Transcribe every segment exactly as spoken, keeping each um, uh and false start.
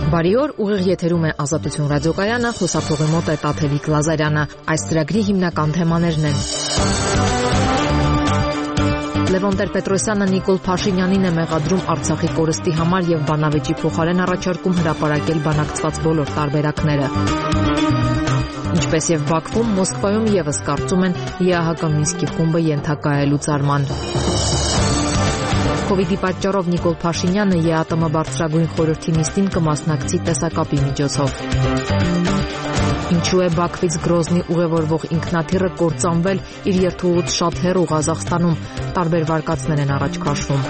Բարի օր, ուղիղ եթերում է Ազատություն ռադիոկայանը, խոսափողի մոտ է Տաթևիկ Լազարյանը։ Այս ծրագրի հիմնական թեմաներն են. Լևոն Տեր-Պետրոսյանը Նիկոլ Փաշինյանին է մեղադրում Արցախի կորստի համար եւ բանավեճի փոխարեն առաջարկում հրապարակել բանակցված բոլոր տարբերակները։ Ինչպես եւ Բաքվում, Մոսկվայում եւս կարծում են ԵԱՀԿ Մինսկի խումբը ենթակա է լուծարման։ Կովիդի պատճառով Նիկոլ Փաշինյանը ԵԱՏՄ բարձրագույն խորհրդի նիստին կմասնակցի տեսակապի միջոցով։ Ինչու է Բաքվից Գրոզնի ուղևորվող ինքնաթիռը կործանվել իր երթուղուց շատ հեռու Ղազախստանում, տարբեր վարկածներ են առաջ քաշվում։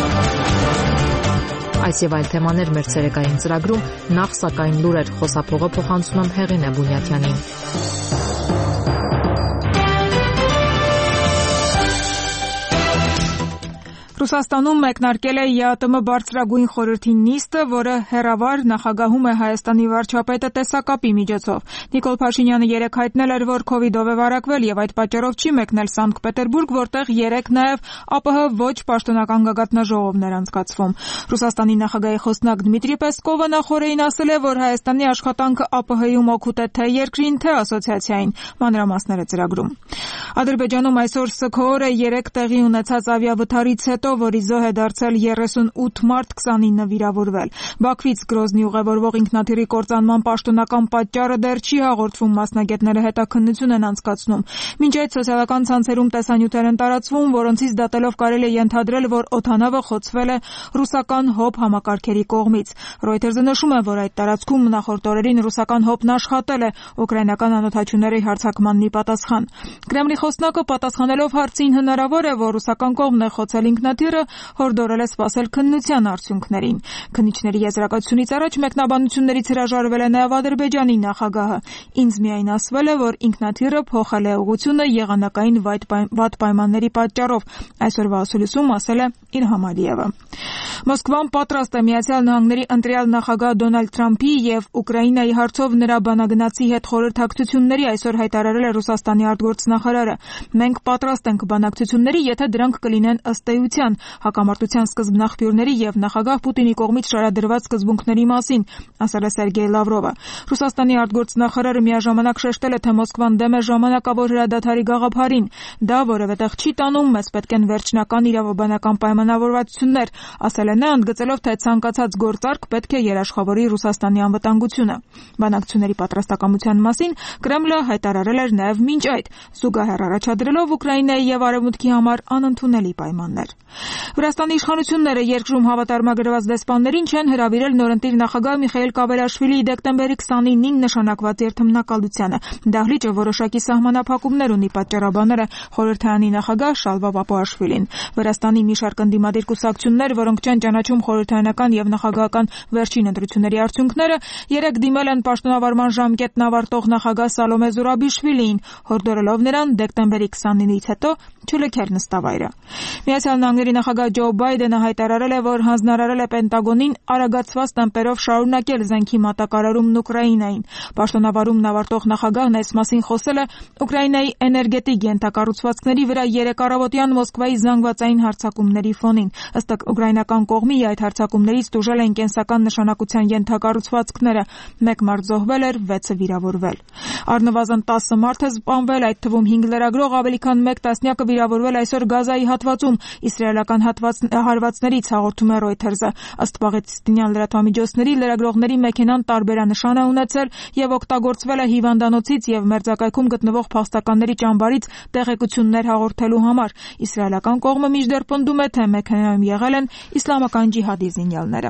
Այս եւ այլ թեմաներ մեր ցերեկային ծրագրում, նախ սակայն լուրեր, խոսափողը փոխանցում եմ Հեղինե Բունյաթյանին։ Ռուսաստանում մեկնարկել է ԵԱՏՄ բարձրագույն խորհրդի նիստը, որը հեռավար նախագահում է Հայաստանի վարչապետը տեսակապի միջոցով։ Նիկոլ Փաշինյանը երեկ հայտնել էր, որ քովիդով է վարակվել եւ այդ պատճառով չի մեկնել Սանկտ Պետերբուրգ, որտեղ երեկ նաեւ ԱՊՀ ոչ պաշտոնական գագաթնաժողովներ անցկացվում։ Ռուսաստանի նախագահի խոսնակ Դմիտրի Պեսկովը նախորդին ասել է, որ Հայաստանի աշխատանքը ԱՊՀ-ում օգուտ է թե երկրին, թե ասոցիացիային։ Մանրամասները ծրագրում։ Ադրբեջանում այսօր Ս Ք օրը երեկ տեղի ունեցած ավիավթարից հետո, որի զոհ է դարձել երեսունութ մարդ, քսանինը վիրավորվել։ Բաքվից Գրոզնի ուղևորվող ինքնաթիռի կործանման պաշտոնական պատճառը դեռ չի հաղորդվում, մասնագետները հետաքննություն են անցկացնում։ Մինչ այդ սոցիալական ցանցերում տեսանյութեր են տարածվում, որոնցից դատելով կարելի է ենթադրել, որ օդանավը խոցվել է ռուսական ՀՕՊ համակարգերի կողմից։ Reuters-ը նշում է, որ այդ տարածքում նախորդ օրերին ռուսական ՀՕՊ-ն աշխատել է ուկրաինական անօդաչուների հարձակմանն ի պատասխան։ Կրեմլի խոսնակը պատասխանելով հարցին հնարավոր է, որ ռուսական կողմն է խոցել ինքնաթիռը, հորդորել է սպասել քննության արդյունքներին։ Քննիչների եզրակացությունից առաջ մեկնաբանություններից հրաժարվել է նաև Ադրբեջանի նախագահը։ Ինձ միայն ասվել է, որ ինքնաթիռը փոխել է ուղղությունը եղանակային վատ պայմանների պատճառով, այսօրվա ասուլիսում ասել է Իլհամ Ալիևը։ Մոսկվան պատրաստ է Միացյալ Նահանգների ընտրյալ նախագահ Դոնալդ Թրամփի եւ Ուկրաինայի հարցով նրա բանագնացի հետ խորհրդակցությունների այսօր հայտարարել է Ռուսաստանի արտգործնախարարը։ Մենք պատրաստ ենք բանակցությունների, եթե դրանք կլինեն ըստ էության, հակամարտության սկզբնաղբյուրների եւ նախագահ Պուտինի կողմից շարադրված սկզբունքների մասին, ասել է Սերգեյ Լավրովը։ Ռուսաստանի արտգործնախարարը միաժամանակ շեշտել է, թե Մոսկվան դեմ է ժամանակավոր հրադադարի գաղափարին։ Դա որևէտեղ չի տանում, մեզ պետք են վերջնական իրավաբանական պայմանավորվածություններ, ասել է նա, ընդգծելով, թե ցանկացած գործարք պետք է երաշխավորի Ռուսաստանի անվտանգությունը։ Բանակցությունների պատրաստակամության մասին Կրեմլը հայտարարել էր նաև մինչ այդ, զուգահեռ առաջադրելով Ուկրաինայի եւ Արևմուտքի համար անընդունելի պայմաններ։ Վրաստանի իշխանությունները երկրում հավատարմագրված դեսպաններին չեն հրավիրել նորընտիր նախագահ Միխայիլ Կավելաշվիլիի դեկտեմբերի քսանինին նշանակված երթմնակալությանը։ Դահլիճը որոշակի սահմանափակումներ ունի, պատճառաբաներ է խորհրդարանի նախագահ Շալվա Պապուաշվիլին։ Վրաստանի մի շարք ընդդիմադիր կուսակցություններ, որոնք չեն ճանաչում խորհրդարանական եւ նախագահական վերջին ընտրությունների արդյունքները, երեք դիմել են պաշտոնավարման ժամկետն ավարտող նախագահ Սալոմե Զուրաբիշվիլիին, հորդորելով նրան դեկտեմբերի քսանինից հետո չլքել նստավայրը։ Միացյալ Նահանգների նախագահ Ջո Բայդենը հայտարարել է, որ հանձնարարել է Պենտագոնին արագացված տեմպերով շարունակել զենքի մատակարարումն Ուկրաինային։ Պաշտոնավարումն ավարտող նախագահն այս մասին խոսել է Ուկրաինայի էներգետիկ ենթակառուցվածքների վրա երեկ առավոտյան Մոսկվայի զանգվածային հարձակումների ֆոնին։ Ըստ ուկրաինական կողմի այդ հարձակումներից տուժել են կենսական նշանակության ենթակառուցվածքները։ Մեկ մարդ զոհվել էր, վեցը վիրավորվել։ Առնվազն տասը մարդ է սպանվել, այդ թվում հինգ լրագրող, ավելի քան մեկ տասնյակը վիրավորվել այսօր Գազայի հատվածում իսրայելական հարվածներից, հաղորդում է Reuters-ը։ Ըստ պաղեստինյան լրատվամիջոցների, լրագրողների մեքենան տարբերանշան է ունեցել եւ օգտագործվել է հիվանդանոցից եւ մերձակայքում գտնվող փախստականների ճամբարից տեղեկություններ հաղորդելու համար։ Իսրայելական կողմը մինչդեռ պնդում է, թե մեքենայում եղել են իսլամական ջիհադի զինյալները։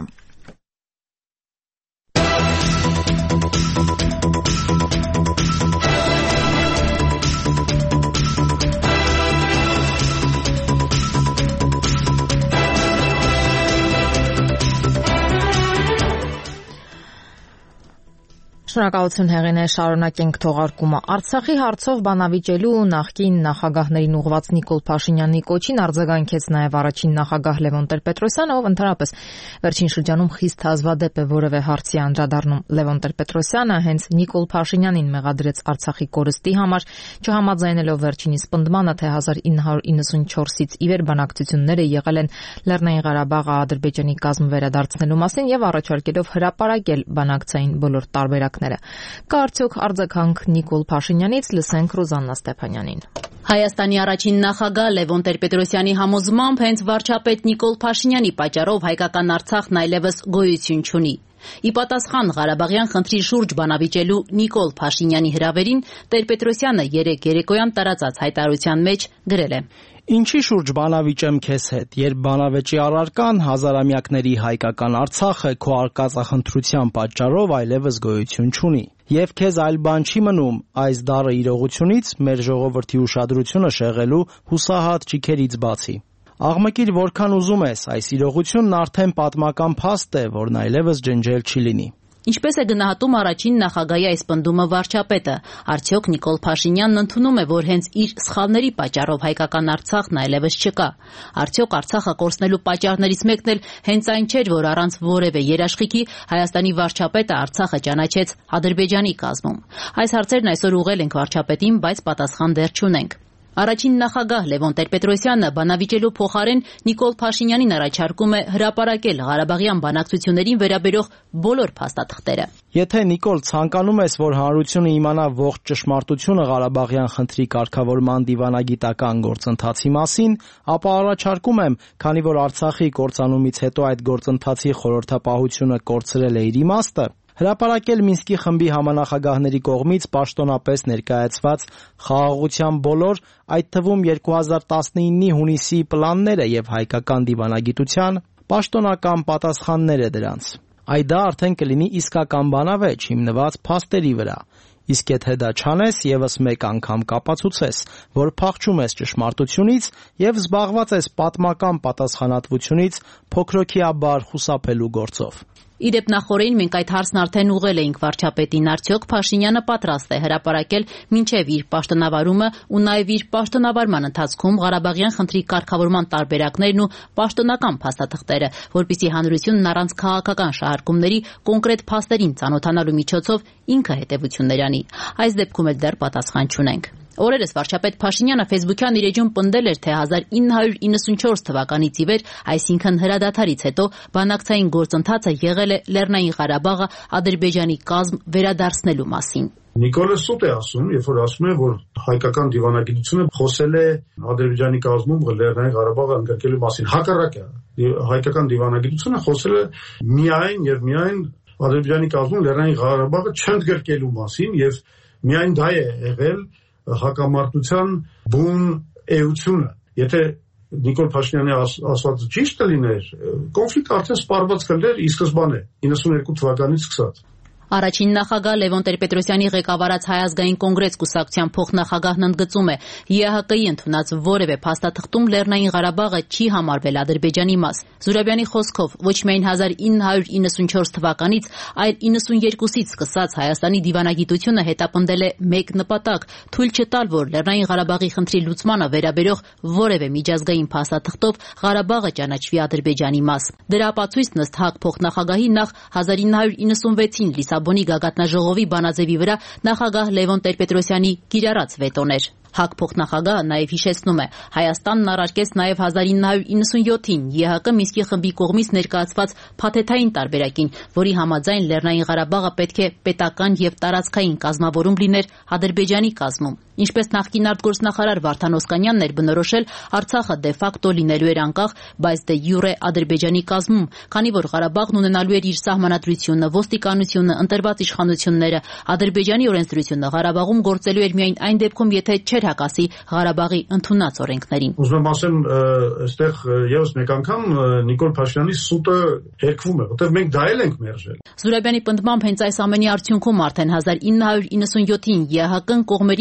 Շնորհակալություն Հեղինե, շարունակենք թողարկումը։ Արցախի հարցով բանավիճելու նախկին նախագահներին ուղղված Նիկոլ Փաշինյանի կոչին արձագանքեց նաև առաջին նախագահ Լևոն Տեր-Պետրոսյանը, ով ընդհանրապես վերջին շրջանում խիստ հազվադեպ է որևէ հարցի անդրադառնում։ Լևոն Տեր-Պետրոսյանը հենց Նիկոլ Փաշինյանին մեղադրեց Արցախի կորստի համար, չհամաձայնելով վերջինիս պնդմանը, թե հազար ինը հարյուր իննսունչորսից ի վեր բանակցությունները եղել են Լեռնային Ղարաբաղը Ադրբեջանի կազմ վերադարձնելու մասին եւ առաջարկելով հրապարակել բանակցային բոլոր տարբերակները։ Կա արդյոք արձագանք Նիկոլ Փաշինյանից, լսենք Ռոզաննա Ստեփանյանին։ Հայաստանի առաջին նախագահ Լևոն Տեր-Պետրոսյանի համոզմամբ հենց վարչապետ Նիկոլ Փաշինյանի պատճառով հայկական Արցախն այլևս գոյություն չունի։ Ի պատասխան Ղարաբաղյան խնդրի շուրջ բանավիճելու Նիկոլ Փաշինյանի հրավերին Տեր-Պետրոսյանը երեկ երեկոյան տարածած հայտարարության մեջ գրել է. Ինչի շուրջ բանավիճեմ քեզ հետ, երբ բանավեճի առարկան հազարամյակների հայկական Արցախը քո արկածախնդրության պատճառով այլևս գոյություն չունի։ Եվ քեզ այլ բան չի մնում այս դառը իրողությունից մեր ժողովրդի ուշադրությունը շեղելու հուսահատ ճիգերից բացի։ Աղմկիր որքան ուզում ես, այս իրողությունն արդեն պատմական փաստ է, որն այլևս ջնջել չի լինի։ Ինչպես է գնահատում առաջին նախագահի այս պնդումը վարչապետը, արդյոք Նիկոլ Փաշինյանն ընդունում է, որ հենց իր սխալների պատճառով հայկական Արցախն այլևս չկա։ Արդյոք Արցախը կորցնելու պատճառներից մեկն էլ հենց այն չէր, որ առանց որևէ երաշխիքի Հայաստանի վարչապետը Արցախը ճանաչեց Ադրբեջանի կազմում։ Այս հարցերն այսօր ուղղել ենք վարչապետին, բայց պատասխան դեռ չունենք։ Առաջին նախագահ Լևոն Տեր-Պետրոսյանը բանավիճելու փոխարեն Նիկոլ Փաշինյանին առաջարկում է հրապարակել Ղարաբաղյան բանակցություններին վերաբերող բոլոր փաստաթղթերը։ Եթե Նիկոլ ցանկանում ես, որ հանրությունը իմանա ողջ ճշմարտությունը Ղարաբաղյան խնդրի կարգավորման դիվանագիտական գործընթացի մասին, ապա առաջարկում եմ, քանի որ Արցախի կործանումից հետո այդ գործընթացի խորհրդապահությունը կորցրել է իր իմաստը, հրապարակել Մինսկի խմբի համանախագահների կողմից պաշտոնապես ներկայացված խաղաղության բոլոր, այդ թվում երկու հազար տասնինի հունիսի պլանները եւ հայկական դիվանագիտության պաշտոնական պատասխանները դրանց։ Այդ դա արդեն կլինի իսկական բանավեճ հիմնված փաստերի վրա։ Իսկ եթե դա չանես, եւս մեկ անգամ կապացուցես, որ փախչում ես ճշմարտությունից եւ զբաղված ես պատմական պատասխանատվությունից փոքրոքիաբար խուսափելու գործով։ Իդեպ նախորդին մենք այդ հարցն արդեն ուղղել էինք վարչապետին, արդյոք Փաշինյանը պատրաստ է հրապարակել մինչև իր պաշտոնավարումը ու նաև իր պաշտոնավարման ընթացքում Ղարաբաղյան խնդրի կարգավորման տարբերակներն ու պաշտոնական փաստաթղթերը, որպեսզի հանրությունն առանց քաղաքական շահարկումների կոնկրետ փաստերին ծանոթանալու միջոցով ինքը հետևություններ անի։ Այս դեպքում էլ դեռ պատասխան չունենք։ Օրերս վարչապետ Փաշինյանը Facebook-յան իր էջում պնդել էր, թե հազար ինը հարյուր իննսունչորս թվականից ի վեր, այսինքն հրադադարից հետո, բանակցային գործընթացը եղել է Լեռնային Ղարաբաղը Ադրբեջանի կազմ վերադարձնելու մասին։ Նիկոլը սուտ է ասում, երբ որ ասում է, որ հայկական դիվանագիտությունը խոսել է Ադրբեջանի կազմում Լեռնային Ղարաբաղը ընդգրկելու մասին։ Հակառակը, հայկական դիվանագիտությունը խոսել է միայն եւ միայն Ադրբեջանի կազմում Լեռնային Ղարաբաղը չընդգրկելու մասին եւ միայն դա է եղել հակամարտության բուն էությունը։ Եթե Նիկոլ Փաշինյանի ասվածը ճիշտ լիներ, կոնֆլիկտը արդեն սպառված կլներ ի սկզբանե, իննսուներկու թվականից սկսած։ Առաջին նախագահ Լևոն Տեր-Պետրոսյանի ղեկավարած Հայ ազգային կոնգրես կուսակցության փոխնախագահն ընդգծում է, ԵԱՀԿ-ի ընդունած որևէ փաստաթղթում Լեռնային Ղարաբաղը չի համարվել Ադրբեջանի մաս։ Զուրաբյանի խոսքով, ոչ միայն հազար ինը հարյուր իննսունչորս թվականից, այլ իննսունյերկուսից սկսած Հայաստանի դիվանագիտությունը հետապնդել է մեկ նպատակ՝ թույլ չտալ, որ Լեռնային Ղարաբաղի խնդրի լուծմանը վերաբերող որևէ միջազգային փաստաթղթով Ղարաբաղը ճանաչվի Ադրբեջանի մաս։ Դրա ապացույցն ըստ ՀԱԿ փոխնախագահի նախ հազար ինը հարյուր իննսունվեցին Լիսաբոնի գագաթնաժողովի բանաձևի վրա նախագահ Լևոն Տեր-Պետրոսյանի կիրառած վետոներ։ ՀԱԿ փոխնախագահը նաև հիշեցնում է, Հայաստանն առարկեց նաև հազար ինը հարյուր իննսունյոթին ԵԱՀԿ Մինսկի խմբի կողմից ներկայացված փաթեթային տարբերակին, որի համաձայն Լեռնային Ղարաբաղը պետք է պետական եւ տարածքային կազմավորում լիներ Ադրբեջանի կազմում։ Ինչպես նախկին արտգործնախարար Վարդան Օսկանյանն էր բնորոշել, Արցախը դե ֆակտո լինելու էր անկախ, բայց դե յուրե Ադրբեջանի կազմում, քանի որ Ղարաբաղն ունենալու էր իր սահմանադրությունը, ոստիկանությունը, ընտրված իշխանությունները, Ադրբեջանի օրենսդրությունը Ղարաբաղում գործելու էր միայն այն դեպքում, եթե չէր հակասի Ղարաբաղի ընդունած օրենքներին։ Ուզում եմ ասեմ, այստեղ եւս մեկ անգամ Նիկոլ Փաշինյանի սուտը հերկվում է, որտեղ մենք դա էլ ենք մերժել։ Զուրաբյանի պնդմամբ հենց այս ամենի արդյունքում արդեն հազար ինը հարյուր իննսունյոթին ԵԱՀԿ-ն կողմերին ներկա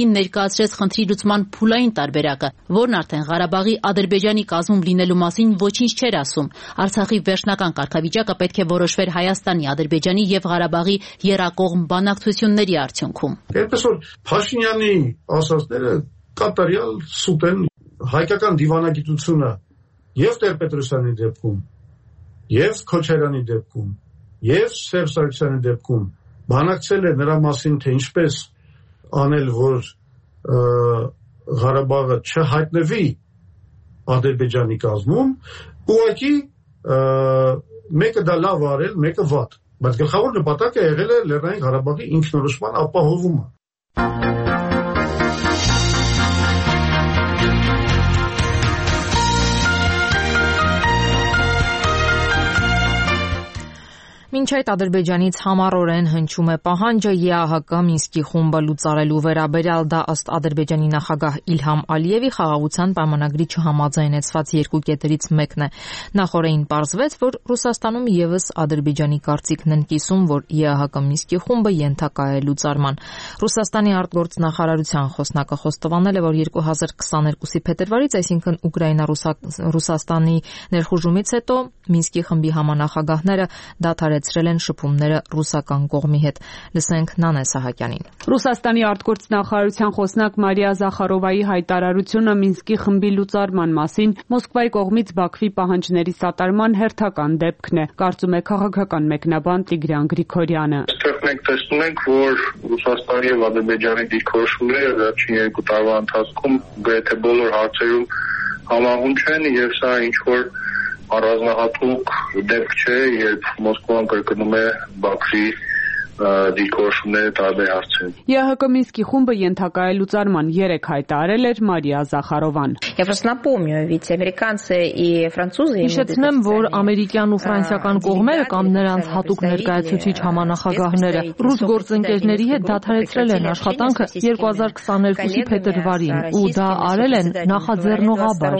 ներկայացրեց խնդրի լուծման փուլային տարբերակը, որն արդեն Ղարաբաղի Ադրբեջանի կազմում լինելու մասին ոչինչ չէր ասում։ Արցախի վերջնական կարգավիճակը պետք է որոշվեր Հայաստանի, Ադրբեջանի եւ Ղարաբաղի եռակողմ բանակցությունների արդյունքում։ Այնպես որ Փաշինյանի ասածները կատարյալ սուտ են։ Հայկական դիվանագիտությունը եւ Տեր-Պետրոսյանի դեպքում, եւ Քոչարյանի դեպքում, եւ Սերժ Սարգսյանի դեպքում բանակցել է նրա մասին, թե ինչպես անել, որ Ղարաբաղը չհայտնվի Ադրբեջանի կազմում, ուղղակի մեկը դա լավ արել, մեկը վատ, բայց գլխավոր նպատակը եղել է Լեռնային Ղարաբաղի ինքնորոշման ապահովումը։ Մինչ այդ Ադրբեջանից համառորեն հնչում է պահանջը ԵԱՀԿ Մինսկի խումբը լուծարելու վերաբերյալ, դա ըստ Ադրբեջանի նախագահ Իլհամ Ալիևի խաղաղության պայմանագրի չհամաձայնեցված երկու կետերից մեկն է։ Նախորդին պարզվեց, որ Ռուսաստանում եւս Ադրբեջանի կարծիքն են կիսում, որ ԵԱՀԿ Մինսկի խումբը ենթակա է լուծարման։ Ռուսաստանի արտգործնախարարության խոսնակը խոստովանել է, որ երկու հազար քսաներկուսի փետրվարից, այսինքն Ուկրաինա-Ռուսաստանի ներխուժումից հետո Մինսկի խմբի համանախագահները դադարեցրել են շփումները ռուսական կողմի հետ։ Լսենք Նանե Սահակյանին։ Ռուսաստանի արտգործնախարարության խոսնակ Մարիա Զախարովայի հայտարարությունը Մինսկի խմբի լուծարման մասին Մոսկվայի կողմից Բաքվի պահանջների սատարման հերթական դեպքն է, կարծում է քաղաքական մեկնաբան Տիգրան Գրիգորյանը։ Այստեղ մենք տեսնում ենք, որ Ռուսաստանի եւ Ադրբեջանի դիրքորոշումները վերջին երկու տարվա ընթացքում գրեթե բոլոր հարցերում համահունչ են եւ սա ինչ որ առանձնահատուկ դեպք չէ, երբ Մոսկվան կրկնում է Բաքվի դիրքորոշումները տարբեր հարցերում։ ԵԱՀԿ Մինսկի խումբը ենթակա է լուծարման, երեք հայտարարել էր Մարիա Զախարովան։ Հիշեցնեմ, որ ամերիկյան ու ֆրանսիական կողմերը կամ նրանց հատուկ ներկայացուցիչ համանախագահները ռուս գործընկերների հետ դադարեցրել են աշխատանքը երկու հազար քսաներկուսի փետրվարին, ու դա արել են նախաձեռնողաբար։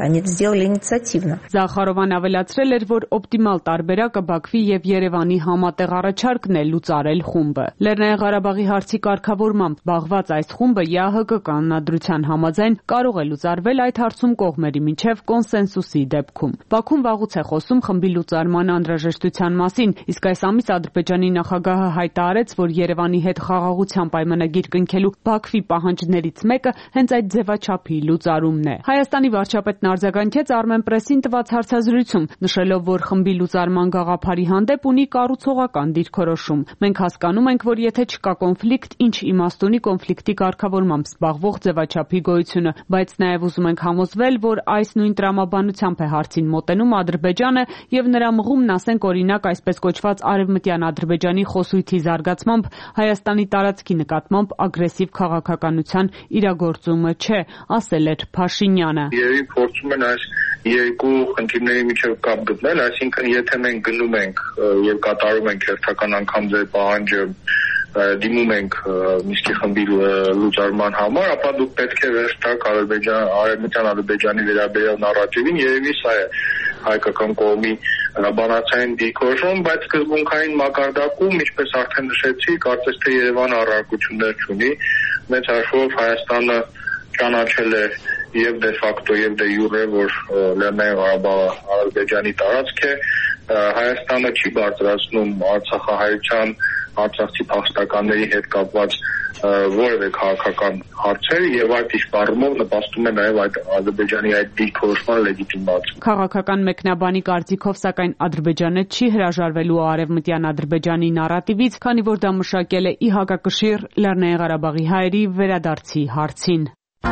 Զախարովան ավելացրել էր, որ օպտիմալ տարբերակը Բաքվի եւ Երևանի համատեղ առաջարկն է լուծարել խումբը։ Լեռնային Ղարաբաղի հարցի կարգավորմամբ զբաղված այս խումբը ԵԱՀԿ կանոնադրության համաձայն կարող է լուծարվել այդ հարցում կողմերի միջև կոնսենսուսի դեպքում։ Բաքուն վաղուց է խոսում խմբի լուծարման անհրաժեշտության մասին, իսկ այս ամիս Ադրբեջանի նախագահը հայտարարեց, որ Երևանի հետ խաղաղության պայմանագիր կնքելու Բաքվի պահանջներից մեկը հենց այդ ձևաչափի լուծարումն է։ Հայաստանի վարչապետն արձագանքեց Armenpress-ին տված հարցազրույցում, նշելով, որ խմբի լուծարման գաղափարի հանդեպ ունի կառուցողական դիրքորոշում։ Մենք հասկանում ենք, որ եթե չկա կոնֆլիկտ, ինչ իմաստ ունի կոնֆլիկտի կարգավորմամբ զբաղվող ձևաչափի գոյությունը, բայց նաև ուզում ենք համոզվել, որ այս նույն տրամաբանությամբ է հարցին մոտենում Ադրբեջանը եւ նրա մղումն, ասենք օրինակ, այսպես կոչված Արևմտյան Ադրբեջանի խոսույթի զարգացմամբ Հայաստանի տարածքի նկատմամբ ագրեսիվ քաղաքականության իրագործումը չէ, ասել էր Փաշինյանը։ Երբ փորձում են այս երկու խնդիրների միջև կապ գտնել, այսինքն եթե մենք գնում ենք եւ կատարում ենք հերթական անգամ ձեր պահանջը, դիմում ենք Մինսկի խմբի լուծարման համար, ապա դուք պետք է վերջ տաք Արևմտյան Ադրբեջանի վերաբերյալ նարատիվին, երևի սա է հայկական կողմի բանացային դիրքորոշում, բայց սկզբունքային մակարդակում, ինչպես արդեն նշեցի, կարծես թե Երևանը առարկություններ չունի, մեծ հաշվով Հայաստանը ճանաչել է եւ դե ֆակտո եւ դե յուրե, որ Լեռնային Ղարաբաղը Ադրբեջանի տարածք է, Հայաստանը չի բարձրացնում արցախահայության, արցախցի փախստականների հետ կապված որևէ քաղաքական հարցեր եւ այդ իշպարումով նպաստում է նաեւ այդ Ադրբեջանի այդ դիրքորոշման լեգիտիմացիան։ Քաղաքական մեկնաբանի կարծիքով, սակայն Ադրբեջանը չի հրաժարվելու Արևմտյան Ադրբեջանի նարատիվից, քանի որ դա մշակել է ի հակակշիռ Լեռնային Ղարաբաղի հայերի վերադարձի հարցին։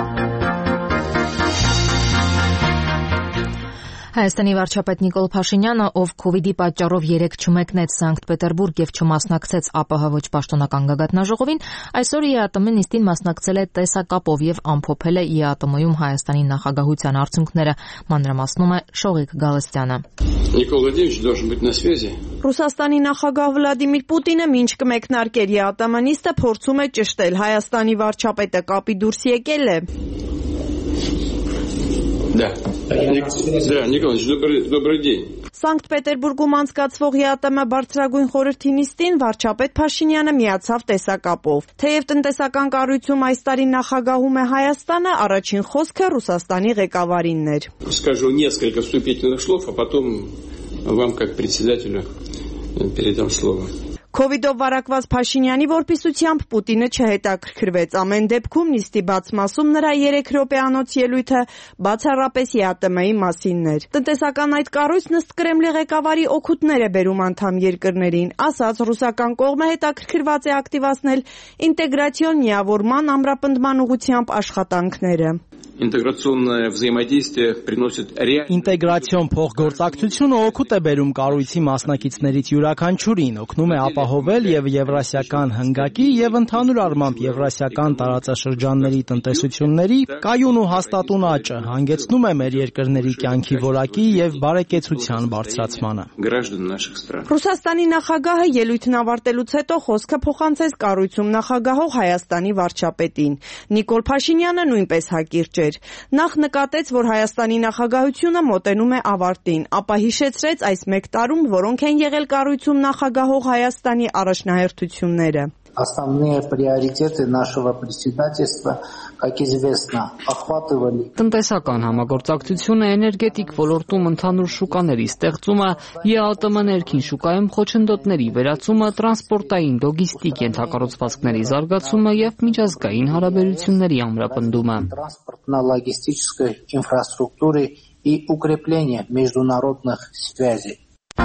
Հայաստանի վարչապետ Նիկոլ Փաշինյանը, ով քովիդի պատճառով երեկ չմեկնեց Սանկտ Պետերբուրգ եւ չմասնակցեց ԱՊՀ ոչ պաշտոնական գագաթնաժողովին, այսօր ԵԱՏՄ նիստին մասնակցել է տեսակապով եւ ամփոփել է ԵԱՏՄ-ում Հայաստանի նախագահության արդյունքները, մանրամասնում է Շողիկ Գալստյանը։ Նիկոլ Վլադիմիրովիչ должен быть на связи։ Ռուսաստանի նախագահ Վլադիմիր Պուտինը մինչ կմեկնարկեր ԵԱՏՄ նիստը փորձում է ճշտել Հայաստանի վարչապետը կապի դուրս եկել է։ Да. Да, Николаевич, добрый, добрый день. Սանկտ Պետերբուրգում անցկացվող ԵԱՏՄ բարձրագույն խորհրդի նիստին վարչապետ Փաշինյանը միացավ տեսակապով։ Թեև տնտեսական կառույցում այս տարի նախագահում է Հայաստանը, առաջին խոսքը Ռուսաստանի ղեկավարինն էր։ Скажу несколько вступительных слов, а потом вам как председателю передам слово. Քովիդով վարակված Փաշինյանի որպիսությամբ Պուտինը չհետաքրքրվեց։ Ամեն դեպքում նիստի բաց մասում նրա երեք րոպեանոց ելույթը բացառապես ԵԱՏՄ-ի մասին էր։ Տնտեսական այդ կառույցն ըստ Կրեմլի ղեկավարի օգուտներ է բերում անդամ երկրներին, ասաց ռուսական կողմը հետաքրքրված է ակտիվացնել ինտեգրացիոն միավորման ամրապնդման ուղղությամբ աշխատանքները։ Ինտեգրացիոնное взаимодействие приносит реально Ինտեգրացիոն փոխգործակցությունը օգուտ է բերում կառույցի մասնակիցներից յուրաքանչյուրին, օգնում է ապահովել եւ եվրասիական հնգակի եւ ընդհանուր առմամբ եվրասիական տարածաշրջանների տնտեսությունների կայուն ու հաստատուն աճը, հանգեցնում է մեր երկրների կյանքի որակի եւ բարեկեցության բարձրացմանը։ граждан наших стран. Ռուսաստանի նախագահը ելույթն ավարտելուց հետո խոսքը փոխանցեց կառույցում նախագահող Հայաստանի վարչապետին։ Նիկոլ Փաշինյանը նույնպես հակիրճ էր։ Նախ նկատեց, որ Հայաստանի նախագահությունը մոտենում է ավարտին, ապա հիշեցրեց այս մեկ տարում, որոնք են եղել կառույցում նախագահող Հայաստանի առաջնահերթությունները։ Основные приоритеты нашего председательства, как известно, охватывали Տնտեսական համագործակցությունը, էներգետիկ ոլորտում ընդհանուր շուկաների ստեղծումը, ԵԱՏՄ ներքին շուկայում խոչընդոտների վերացումը, տրանսպորտային, լոգիստիկ ենթակառուցվածքների զարգացումը եւ միջազգային հարաբերությունների ամրապնդումը։ транспортно-логистической инфраструктуры и укрепление международных связей.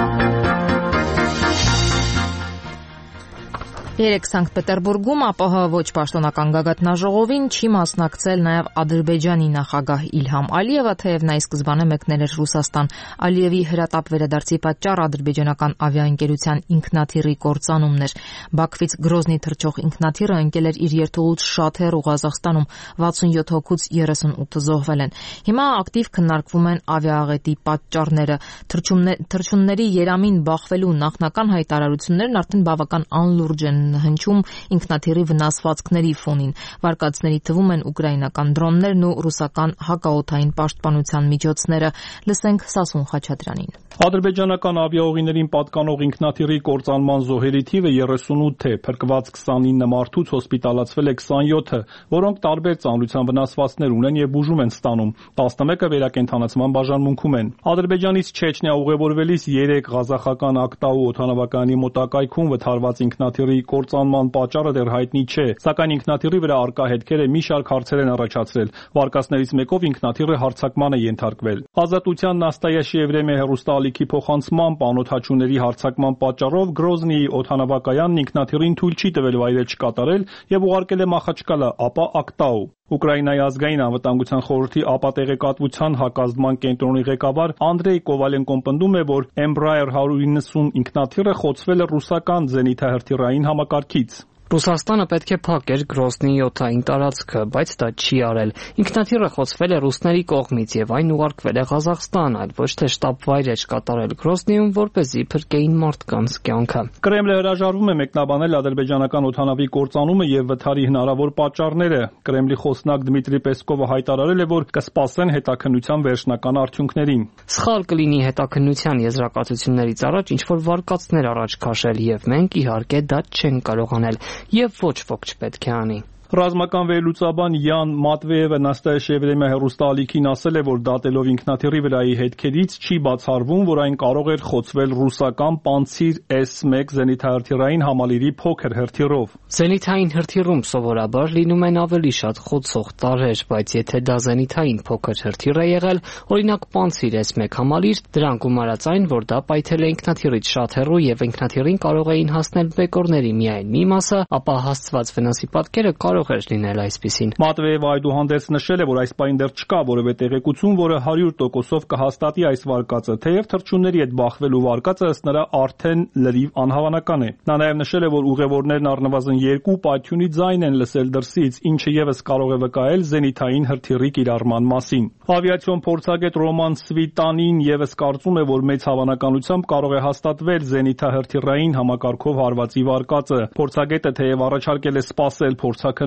Երեք Սանկտ Պետերբուրգում ԱՊՀ ոչ պաշտոնական գագաթնաժողովին չի մասնակցել նաև Ադրբեջանի նախագահ Իլհամ Ալիևը, թեև նա ի սկզբանե մեկնել էր Ռուսաստան։ Ալիևի հրատապ վերադարձի պատճառ ադրբեջանական ավիաընկերության ինքնաթիռի կործանումն էր։ Բաքվից Գրոզնի թռչող ինքնաթիռը ընկել էր իր երթուղուց շատ հեռու Ղազախստանում, վաթսունյոթ հոգուց երեսունութը զոհվել են։ Հիմա ակտիվ քննարկվում են ավիաաղետի պատճառները։ Թռչունների երամին բախվելու նախնական հայտարարություններն արդեն բավական անլուրջ են հնչում ինքնաթիռի վնասվածքների ֆոնին։ Վարկածների թվում են ուկրաինական դրոններն ու ռուսական հակաօդային պաշտպանության միջոցները։ Լսենք Սասուն Խաչատրյանին։ Ադրբեջանական ավիաուղիներին պատկանող ինքնաթիռի կործանման զոհերի թիվը երեսունութ է, փրկված քսանինը մարդուց հոսպիտալացվել է քսանյոթը, որոնք տարբեր ծանրության վնասվածքներ ունեն եւ բուժում են ստանում։ տասնմեկը վերակենդանացման բաժանմունքում են։ Ադրբեջանից Չեչնիա ուղևորվելիս երեք ղազախական Ակտաու օդանավակայանի մոտակայքում վթարված ինքնաթիռի կործանման պատճառը դեռ հայտնի չէ, սակայն ինքնաթիռի վրա արկա հետքերը մի շարք հարցեր են առաջացրել։ Վարկածներից մեկով ինքնաթիռը հարձակման է ենթարկվել։ Ազատության Նաստայաշի Եվրեմիա հեռուստաալիքի փոխանցմամբ անօդաչուների հարձակման պատճառով Գրոզնիի օդանավակայանն ինքնաթիռին թույլ չի տվել վայրել չկատարել եւ ուղարկել է Մախաչկալա, ապա Ակտաու։ Ուկրաինայի ազգային անվտանգության խորհրդի ԱՊԱ տեղեկատվության հակազդման կենտրոնի ղեկավար Անդրեյ Կովալենկոն պնդում է, որ Embraer one ninety ինքնաթիռը խոցվել է ռուսական զենիթահրթիռային համակարգից։ Ռուսաստանը պետք է փակեր Գրոզնի օդային տարածքը, բայց դա չի արել։ Ինքնաթիռը խոցվել է ռուսների կողմից եւ այն ուղարկվել է Ղազախստան, այլ ոչ թե շտապվայր է կատարել Գրոզնիում, որպեսզի փրկեին մարդկանց կյանքը։ Կրեմլը հրաժարվում է մեկնաբանել ադրբեջանական օդանավի կործանումը եւ վթարի հնարավոր պատճառները։ Կրեմլի խոսնակ Դմիտրի Պեսկովը հայտարարել է, որ կսպասեն հետաքննության վերջնական արդյունքներին։ Սխալ կլինի հետաքննության եզրակացություններից առաջ ինչ-որ վարկածներ առաջ քաշել եւ մենք իհարկե դա չենք կարող անել։ Եվ ոչ ոք չպետք է անի։ Ռազմական վերլուծաբան Յան Մատվեևը Նաստայաշ Եվրեմիա հեռուստաալիքին ասել է, որ դատելով ինքնաթիռի վրայի հետքերից չի բացառվում, որ այն կարող էր խոցվել ռուսական Պանցիր S one զենիթահրթիռային համալիրի փոքր հրթիռով։ Զենիթային հրթիռում սովորաբար լինում են ավելի շատ խոցող տարրեր, բայց եթե դա զենիթային փոքր հրթիռ է եղել, օրինակ Պանցիր S one համալիր, դրան գումարած այն, որ դա պայթել է ինքնաթիռից շատ հեռու եւ ինքնաթիռին կարող էին հասնել բեկորների միայն մի մասը, ապա հասցված վնասի պատկերը կարող էր լինել այսպիսին։ Մատվեևը այդուհանդերձ նշել է, որ այս պայն դեռ չկա որևէ տեղեկություն, որը one hundred տոկոսով կհաստատի այս վարկածը, թեև թռչունների հետ բախվելու վարկածը ըստ նրա արդեն լրիվ անհավանական է։ Նա նաև նշել է, որ ուղևորներն առնվազն երկու պայթյունի ձայն են լսել դրսից, ինչը եւս կարող է վկայել զենիթային հրթիռի կիրառման մասին։ Ավիացիոն փորձագետ Ռոման Սվիտանին եւս կարծում է, որ մեծ հավանականությամբ կարող է հաստատվել զենիթահրթիռային համակարգով հարվածի վարկածը։ Փորձագետը թեև առաջարկել է սպասել փորձաքննության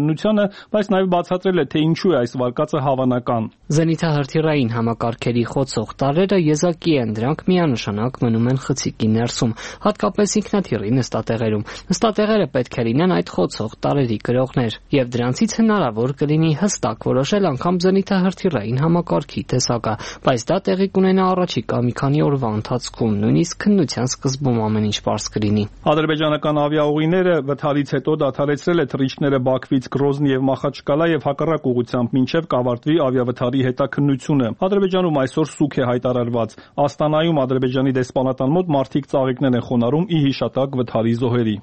քննությանը, բայց նաև բացատրել է, թե ինչու է այս վարկածը հավանական։ Զենիթահրթիռային համակարգերի խոցող տարրերը եզակի են, դրանք միանշանակ մնում են խցիկի ներսում, հատկապես ինքնաթիռի նստատեղերում։ Նստատեղերը պետք է լինեն այդ խոցող տարրերի կրողներ, եւ դրանցից հնարավոր կլինի հստակ որոշել անգամ զենիթահրթիռային համակարգի տեսակը, բայց դա տեղի կունենա առաջիկա մի քանի օրվա ընթացքում, նույնիսկ քննության սկզբում ամեն ինչ պարզ կլինի։ Ադրբեջանական ավիաուղիները վթարից հետո դադարեցրել է թռիչքները Բաքվից Գրոզնի եւ Մախաչկալա եւ հակառակ ուղղությամբ մինչեւ կավարտվի ավիավթարի հետաքննությունը։ Ադրբեջանում այսօր սուգ է հայտարարված։ Աստանայում Ադրբեջանի դեսպանատան մոտ մարդիկ ծաղիկներ են խոնարհում ի հիշատակ վթարի զոհերի։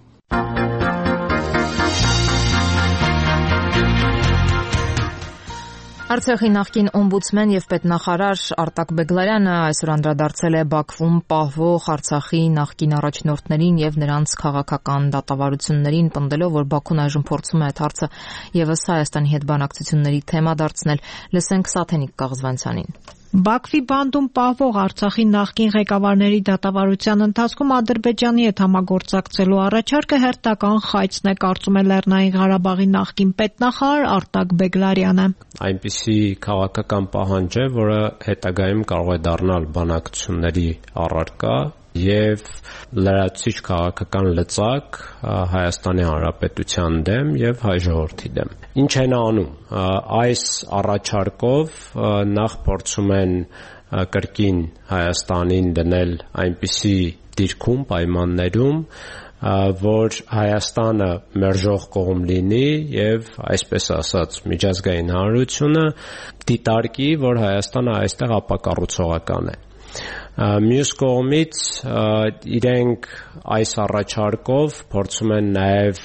Արցախի նախկին օմբուդսմեն եւ պետնախարար Արտակ Բեգլարյանը այսօր անդրադարձել է Բաքվում պահվող Արցախի նախկին առաջնորդներին եւ նրանց քաղաքական դատավարություններին, պնդելով, որ Բաքուն այժմ փորձում է այդ հարցը եւս Հայաստանի հետ բանակցությունների թեմա դարձնել։ Լսենք Սաթենիկ Կաղզվանցյանին։ Բաքվի բանդում պահվող Արցախի նախկին ղեկավարների դատավարության ընթացքում Ադրբեջանի հետ համագործակցելու առաջարկը հերթական խայծն է, կարծում է Լեռնային Ղարաբաղի նախկին պետնախարար Արտակ Բեգլարյանը։ Այնպիսի քաղաքական պահանջ է, որը հետագայում կարող է դառնալ բանակցությունների առարկա եւ լրացուցիչ քաղաքական լծակ Հայաստանի Հանրապետության դեմ եւ հայ ժողովրդի դեմ։ Ինչ են անում։ Այս առաջարկով նախ փորձում են կրկին Հայաստանին դնել այնպիսի դիրքում, պայմաններում, որ Հայաստանը մերժող կողմ լինի եւ այսպես ասած միջազգային հանրությունը դիտարկի, որ Հայաստանը այստեղ ապակառուցողական է։ Մյուս կողմից իրենք այս առաջարկով փորձում են նաև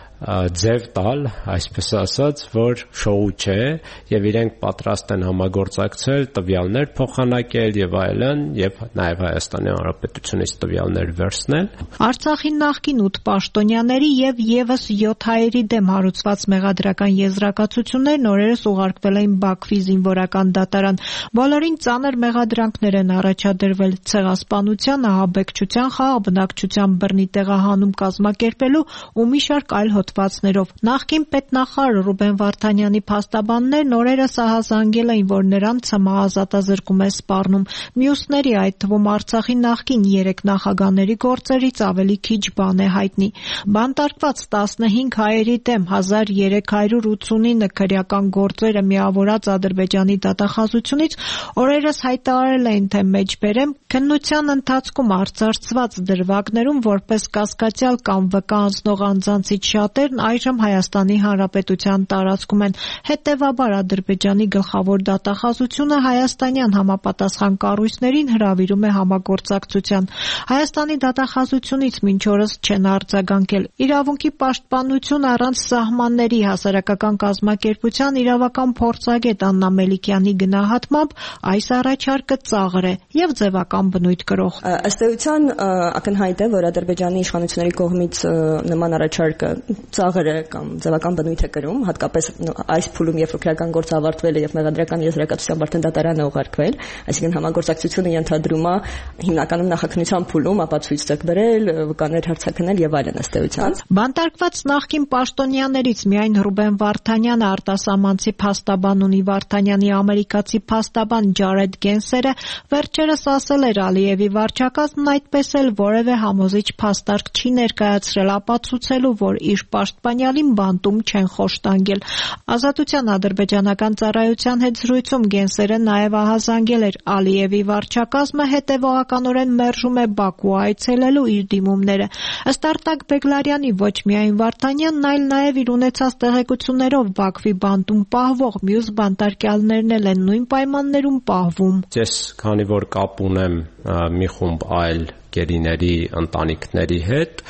ձև տալ, այսպես ասած, որ շոու չէ եւ իրենք պատրաստ են համագործակցել, տվյալներ փոխանակել եւ այլն եւ նաեւ Հայաստանի Հանրապետությունից տվյալներ վերցնել։ Արցախի նախկին ութ պաշտոնյաների եւ եւս յոթ հայերի դեմ հարուցված մեղադրական եզրակացություններն օրերս ուղարկվել էին Բաքվի զինվորական դատարան։ Բոլորին ծանր մեղադրանքներ են առաջադրվել ցեղասպանության, ահաբեկչության, խաղաղ բնակչության բռնի տեղահանում կազմակերպելու ու մի շարք այլ հոդվածներով։ Նախկին պետնախարար Ռուբեն Վարդանյանի փաստաբաններն օրերս ահազանգել էին, որ նրան ՑՄՀ ազատազրկում է սպառնում։ Մյուսների, այդ թվում Արցախի նախկին երեք նախագահների գործերից ավելի քիչ բան է հայտնի։ Բանտարկված տասնհինգ հայերի դեմ հազար երեք հարյուր ութսունինը քրեական գործերը միավորած Ադրբեջանի դատախազությունից օրերս հայտարարել էին, թե մեջբերեմ քննության ընթացքում արծարծված դրվագներում որպես կասկածյալ կամ վկա անձնող անձանցից շատերն այժմ Հայաստանի Հանրապետության տարածքում են։ Հետևաբար Ադրբեջանի գլխավոր դատախազությունը հայաստանյան համապատասխան կառույցներին հրավիրում է համագործակցության։ Հայաստանի դատախազությունից մինչ օրս չեն արձագանքել։ Իրավունքի պաշտպանություն առանց սահմանների հասարակական կազմակերպության իրավական փորձագետ Աննա Մելիքյանի գնահատմամբ այս առաջարկը ծաղր է եւ ձևական բնույթ կրող։ Ըստ էության ակնհայտ է, որ Ադրբեջանի իշխանությունների կողմից նման առաջարկը ծաղր է կամ ձևական բնույթ է կրում, հատկապես այս փուլում, երբ քրեական գործը ավարտվել է եւ մեղադրական եզրակացության արդեն դատարան է ուղարկվել, այսինքն համագործակցությունը ենթադրում է հիմնականում նախաքննության փուլում ապացույց ցույց բերել, վկաներ հարցակնել եւ այլն ըստ էության։ Բանտարկված նախկին պաշտոնյաներից միայն Ռուբեն Վարդանյանը, արտասահմանցի փաստաբան ունի Վարդանյանի ամերիկացի փաստաբան Ջարեդ Գենսերը վերջերս ասել էր Ալիևի վարչակազմն այդպես էլ որևէ համոզիչ փաստարկ չի ներկայացրել ապացուցելու, որ իր պաշտպանյալին բանտում չեն խոշտանգել։ Ազատության ադրբեջանական ծառայության հետ զրույցում Գենսերը նաև ահազանգել էր Ալիևի վարչակազմը հետևողականորեն մերժում է Բաքու այցելելու իր դիմումները։ Ըստ Արտակ Բեգլարյանի ոչ միայն Վարդանյանն, այլ նաև իր ունեցած տեղեկություններով Բաքվի բանտում պահվող մյուս բանտարկյալներն էլ են նույն պայմաններում պահվում։ Ես քանի որ կապ ունեմ մի խումբ այլ գերիների ընտանիքների հետ,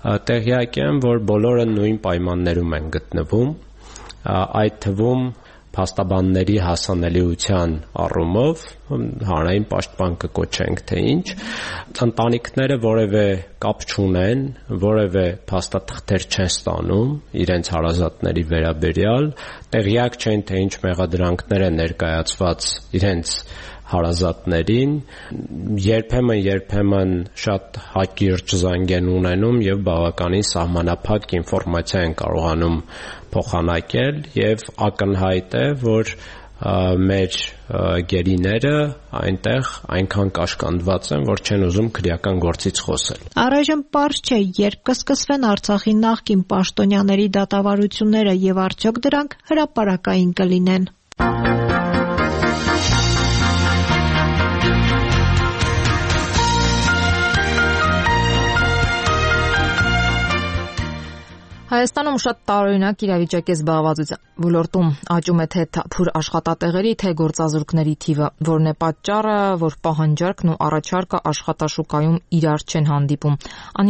տեղյակ եմ, որ բոլորը նույն պայմաններում են գտնվում, այդ թվում փաստաբանների հասանելիության առումով հանրային պաշտպան կկոչենք թե ինչ, ընտանիքները որևէ կապ չունեն, որևէ փաստաթղթեր չեն ստանում իրենց հարազատների վերաբերյալ, տեղյակ չեն թե ինչ մեղադրանքներ են ներկայացված իրենց հարազատներին, երբեմն երբեմն շատ հակիրճ զանգ են ունենում եւ բավականին սահմանափակ ինֆորմացիա են կարողանում փոխանակել եւ ակնհայտ է, որ մեր գերիները այնտեղ այնքան կաշկանդված են, որ չեն ուզում քրեական գործից խոսել։ Առայժմ պարզ չէ, երբ կսկսվեն Արցախի նախկին պաշտոնյաների դատավարությունները եւ արդյոք դրանք հրապարակային կլինեն։ Հայաստանում շատ տարօրինակ իրավիճակ է զբաղվածության ոլորտում, աճում է թե թափուր աշխատատեղերի, թե գործազուրկների թիվը, որն է պատճառը, որ պահանջարկն ու առաջարկը աշխատաշուկայում իրար չեն հանդիպում։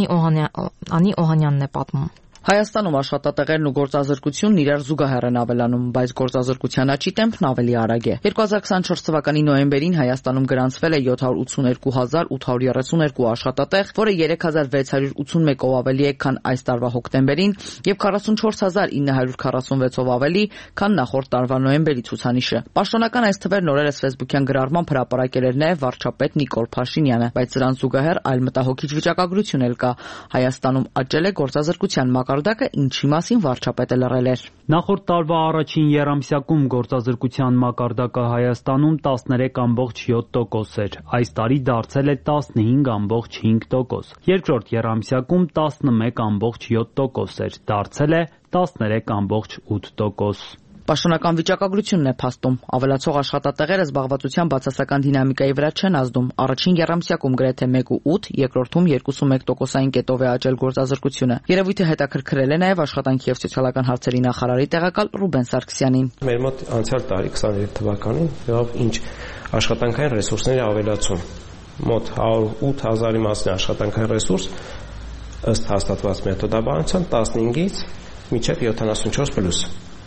Անի Օհանյանն է պատմում։ Հայաստանում աշխատատեղերն ու գործազրկությունն իրար զուգահեռ են ավելանում, բայց գործազրկության աճի տեմպն ավելի արագ է։ երկու հազար քսաներորդ թվականի նոյեմբերին Հայաստանում գրանցվել է յոթ հարյուր ութսուներկու հազար ութ հարյուր երեսուն երկու աշխատատեղ, որը երեք հազար վեց հարյուր ութսունմեկով ավելի է, քան այս տարվա հոկտեմբերին, եւ քառասունչորս հազար ինը հարյուր քառասունվեցով ավելի, քան նախորդ տարվա նոյեմբերի ցուցանիշը։ Պաշտոնական այս թվերն օրերս ֆեյսբուքյան գրառմամբ հրապարակել էր նաեւ վարչապետ Նիկոլ Փաշինյանը, բայց սրան զուգահեռ այլ մտահոգիչ վիճակագրություն էլ կա։ Հայաստանում աճել է գործազրկության մակարդակը, ինչի մասին վարչապետը լռել էր։ Նախորդ տարվա առաջին եռամսյակում գործազրկության մակարդակը Հայաստանում տասներեք ամբողջ յոթ տոկոս էր։ Այս տարի դարձել է տասնհինգ ամբողջ հինգ տոկոս։ Երկրորդ եռամսյակում տասնմեկ ամբողջ յոթ տոկոս էր, դարձել է տասներեք ամբողջ ութ տոկոս։ Պաշտոնական վիճակագրությունն է փաստում։ Ավելացող աշխատատեղերը զբաղվածության բացասական դինամիկայի վրա չեն ազդում։ Առաջին եռամսյակում գրեթե մեկ ու ութ, երկրորդում երկուսու մեկ տոկոսային կետով է աճել գործազրկությունը։ Երևույթը հետաքրքրել է նաև աշխատանքի եւ սոցիալական հարցերի նախարարի տեղակալ Ռուբեն Սարգսյանին։ Մեր մոտ անցյալ տարի քսաներորդ թվականին եղավ ինչ աշխատանքային ռեսուրսների ավելացում։ Մոտ հարյուր ութ հազարի մասին աշխատանքային ռեսուրս ըստ հաստատված մեթոդաբանության տասնհինգից մինչև յոթանասունչորս պլյուս։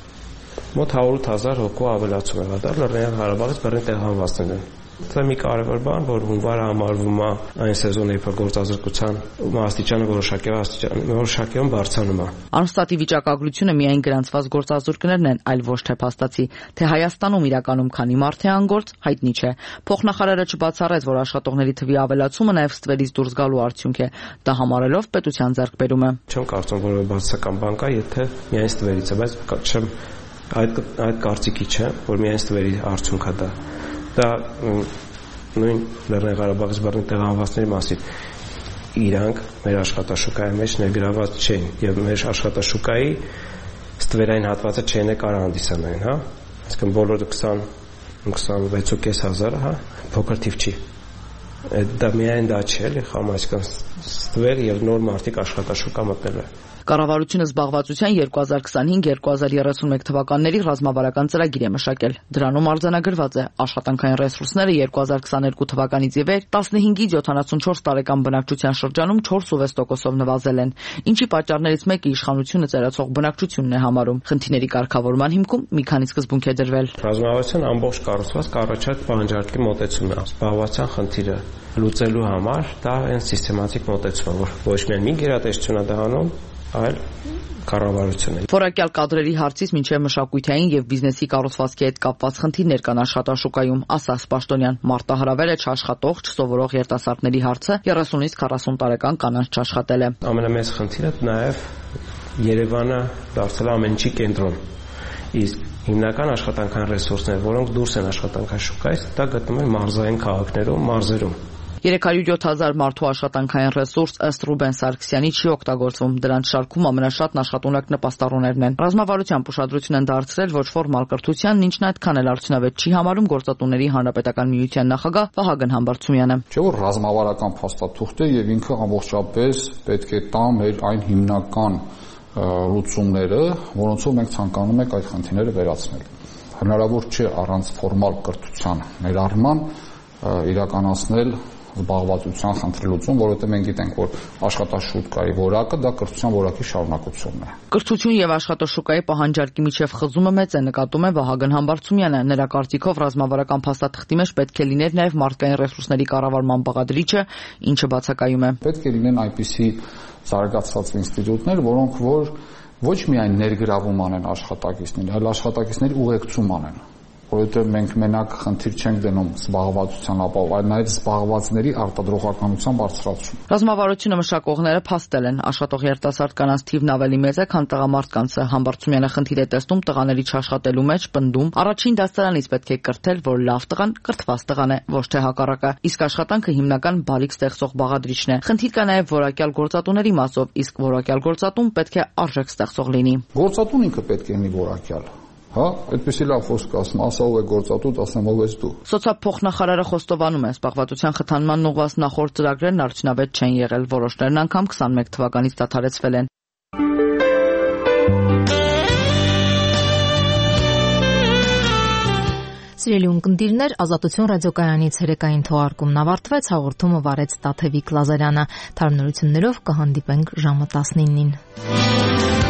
Մոտ հարյուր ութ հազար հոգու ավելացում է եղել Լեռնային Ղարաբաղից բռնի տեղահանվածներին։ Դա մի կարևոր բան, որ հունվարը համարվում է այն սեզոնը, երբ գործազրկության աստիճանը որոշակիորեն բարձրանում է։ Անստատի վիճակագրությունը միայն գրանցված գործազուրկներն են, այլ ոչ թե փաստացի, թե Հայաստանում իրականում քանի մարդ է անգործ, հայտնի չէ։ Փոխնախարարը չբացառեց, որ աշխատողների թվի ավելացումը նաև ստվերից դուրս գալու արդյունք է, դա համարելով պետության ձեռքբերումը։ Չեմ կարծում, որ բացասական բան կա, եթե միայն ստվերից է, բայց չեմ այդ այդ կարծիքի չէ, որ միայն ստվերի արդյունք է դա։ Դա նույն Լեռնային Ղարաբաղից բռնի տեղահանվածների մասին իրանք մեր աշխատաշուկայի մեջ ներգրաված չեն եւ մեր աշխատաշուկայի ստվերային հատվածը չեն է կարող հանդիսանային, հա։ Այսինքն բոլորը քսան քսանվեց ու կես հազար, հա, փոքր թիվ չի։ Դա միայն դա չէ, էլի խամ, այսինքն ստվեր եւ նոր մարդիկ աշխատաշուկա մտնել է։ Կառավարությունը զբաղվածության երկու հազար քսանհինգ երկու հազար երեսունմեկ թվականների ռազմավարական ծրագիր է մշակել։ Դրանում արձանագրված է աշխատանքային ռեսուրսները երկու հազար քսաներկու թվականից ի վեր տասնհինգից յոթանասունչորս տարեկան բնակչության շրջանում չորս ու վեց տոկոսով նվազել են, ինչի պատճառներից մեկը իշխանությունը ծերացող բնակչությունն է համարում։ Խնդիրների կարգավորման հիմքում մի քանի սկզբունք է դրվել։ Ռազմավարության ամբողջ կառուցվածքը կառաջարկ պահանջարկի մոտեցումն է։ Զբաղվածության խնդիրը լուծելու համար դա այն սիստեմատիկ մոտեցումը, որ ոչ միայն մի գերատեսչություն է դառնում, այլ կառավարությունը։ Որակյալ կադրերի հարցից մինչև մշակութային եւ բիզնեսի կառուցվածքի հետ կապված խնդիրներ կան աշխատաշուկայում, ասաց Պաշտոնյան։ Մարտահրավերը չաշխատող, չսովորող երիտասարդների հարցը երեսունից քառասուն տարեկան կանանց չաշխատել է։ Ամենամեծ խնդիրը նաեւ Երևանը դարձել է ամեն ինչի կենտրոն։ Իսկ հիմնական աշխատանքային ռեսուրսները, որոնք դուրս են աշխատանքաշուկայից, դա գտնվում են մարզային քաղաքներում, մարզերում։ երեք հարյուր յոթ հազար մարդու աշխատանքային ռեսուրս ըստ Ռուբեն Սարգսյանի չի օգտագործվում։ Դրանց շարքում ամենաշատն աշխատունակ նպաստառուներն են։ Ռազմավարության ուշադրություն են դարձրել ոչ ֆորմալ կրթությանն, ինչն այդքան էլ արդյունավետ չի համարում Գործատուների հանրապետական միության նախագահ Վահագն Համբարձումյանը։ Չէ՞ որ ռազմավարական փաստաթուղթ է եւ ինքը ամբողջապես պետք է տա մեր այն հիմնական լուծումները, որոնցով մենք ցանկանում ենք այդ խնդիրները վերացնել։ Հնարավոր չէ առանց ֆորմալ կրթության ներառման իրականացնել զբաղվածության խնդրի լուծում, որովհետև մենք գիտենք, որ աշխատաշուկայի որակը դա կրթության որակի շարունակությունն է։ Կրթություն եւ աշխատաշուկայի պահանջարկի միջև խզումը մեծ է, նկատում է Վահագն Համբարձումյանը։ Նրա կարծիքով ռազմավարական փաստաթղթի մեջ պետք է լիներ նաեւ մարդկային ռեսուրսների կառավարման բաղադրիչը, ինչը բացակայում է։ Պետք է լինեն այնպիսի զարգացած ինստիտուտներ, որոնք որ ոչ միայն ներգրավում անեն աշխատակիցներին, այլ աշխատակիցների ուղեկցում անեն։ որովհետև մենք մենակ խնդիր չենք դնում զբաղվածության ապահով, այլ նաև զբաղվածների արտադրողականության բարձրացում։ Ռազմավարությունը մշակողները փաստել են, աշխատող երիտասարդ կանանց թիվն ավելի մեծ է, քան տղամարդկանցը։ Համբարձումյանը խնդիր է տեսնում տղաների չաշխատելու մեջ, պնդում, առաջին դասարանից պետք է կրթել, որ լավ տղան կրթված տղան է, ոչ թե հակառակը։ Իսկ աշխատանքը հիմնական բարիք ստեղծող բաղադրիչն է։ Խնդիր կա նաև որակյալ գործատուների մասով, իսկ որակյալ գործատուն պետք է արժեք ստեղծող լինի։ Գործատուն ինքը պետք է լինի որակյալ։ Հա, այդպեսի լավ խոսք ասում, ասա ով է գործատու, ասեմ ով ես դու։ Սոցիալփոխնախարարը խոստովանում է, զբաղվածության խթանման ուղղված նախորդ ծրագրերն արդյունավետ չեն եղել, որոշներն անգամ քսանմեկ թվականից դադարեցվել են։ Սիրելի ունկնդիրներ, Ազատություն ռադիոկայանից հերեկային թողարկումն ավարտվեց, հաղորդումը վարեց Տաթևիկ Լազարյանը։ Թարմ նորություններով կհանդիպենք ժամը տասնինին։